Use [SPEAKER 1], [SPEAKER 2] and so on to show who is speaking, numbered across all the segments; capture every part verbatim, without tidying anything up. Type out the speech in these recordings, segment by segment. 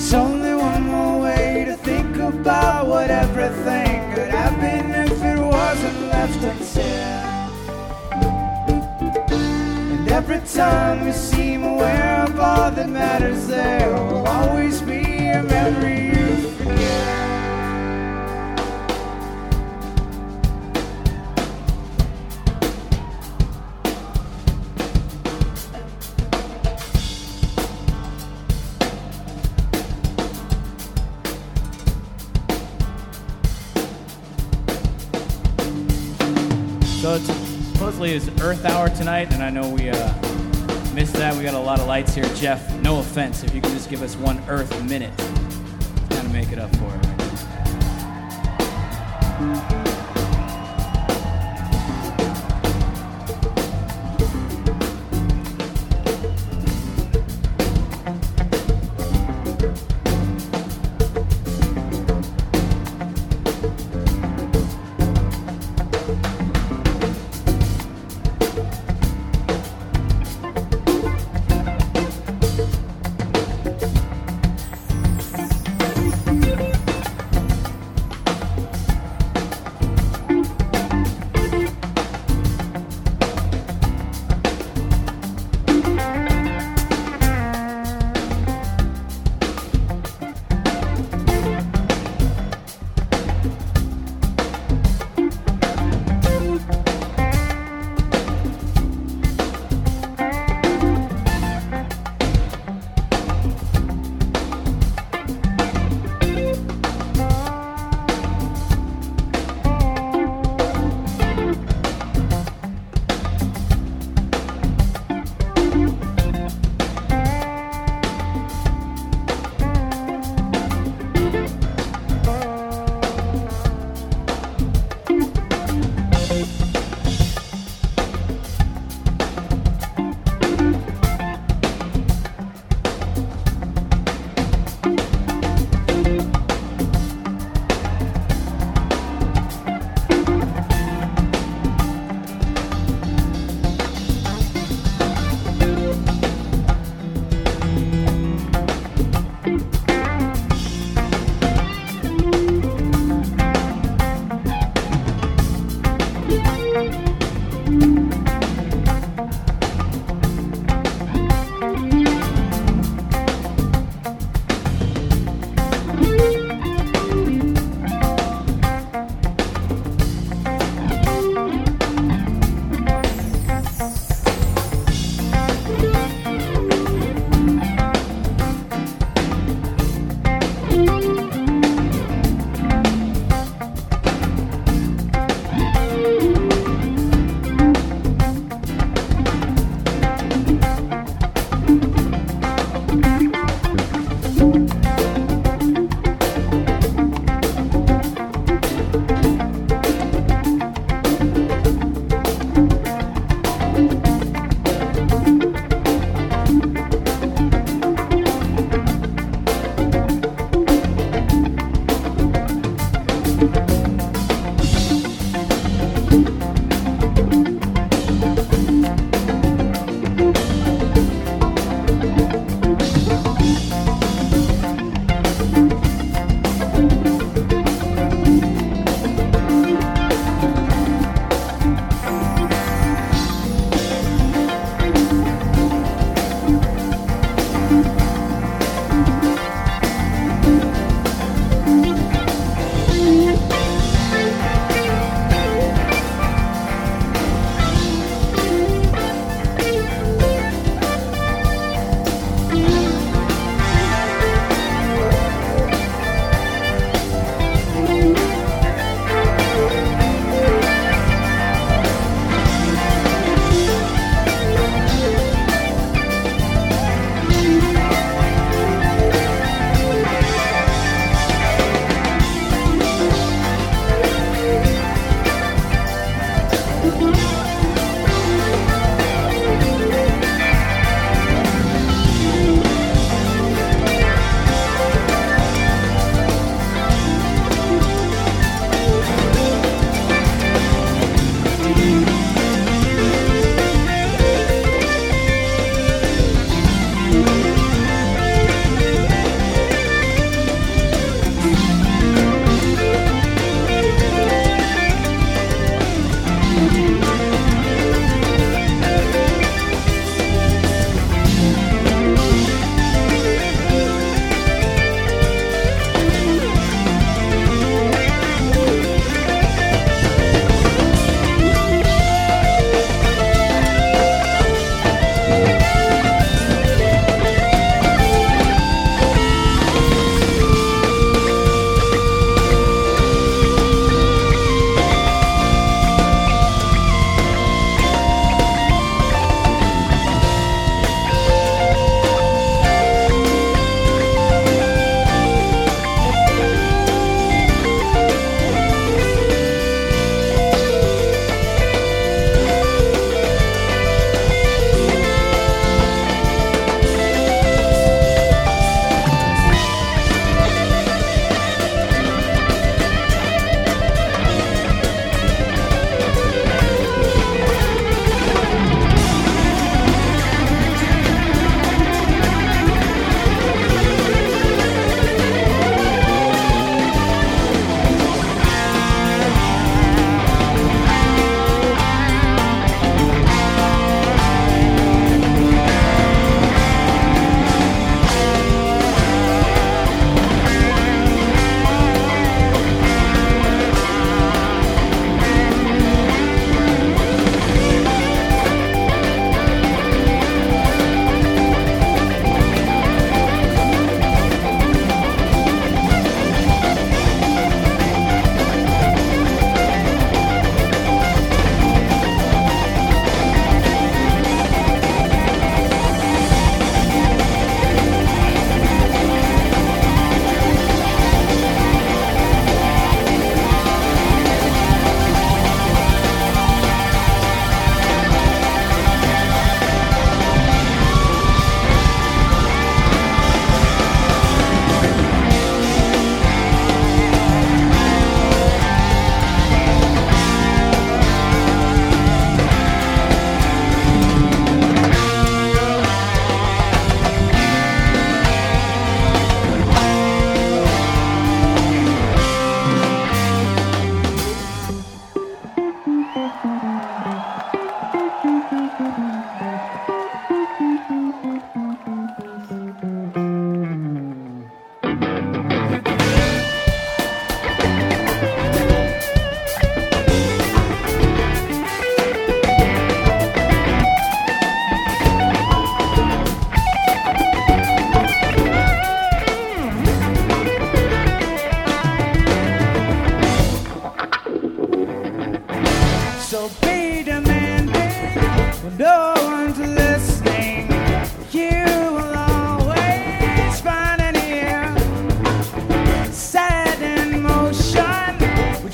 [SPEAKER 1] only one more way to think about what everything could have been if it wasn't left unsaid. And every time you seem aware of all that matters, there will always be a memory you forget.
[SPEAKER 2] So it's supposedly it's Earth Hour tonight, and I know we uh, missed that. We got a lot of lights here. Jeff, no offense, if you could just give us one Earth minute to kind of make it up for it.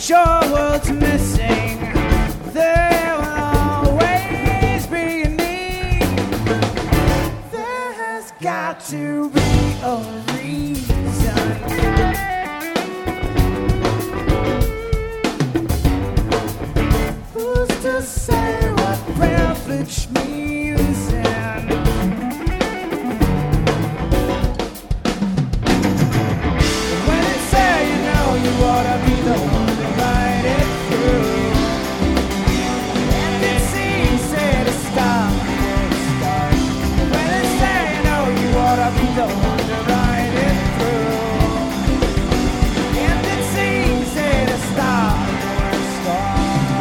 [SPEAKER 1] sure what's missing. There will always be a need. There has got to be a reason. Who's to say what privilege means? And when it's said, you know you ought to be the one to ride it through. And it's easy to stop and start. When it's said, you know you ought to be the one to ride it through. And it's easy to stop and start.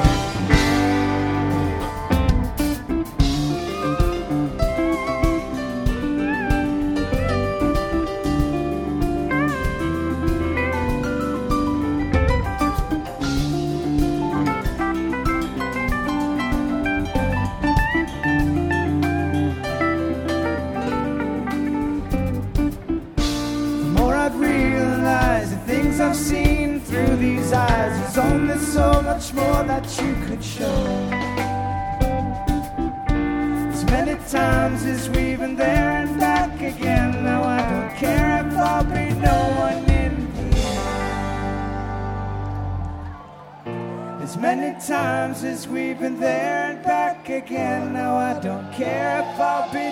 [SPEAKER 1] The more I've realized the things I've seen through these eyes, there's only so much more that you could show. As many times as we've been there and back again, now I don't care if I'll be no one in here. As many times as we've been there and back again, now I don't care if I'll be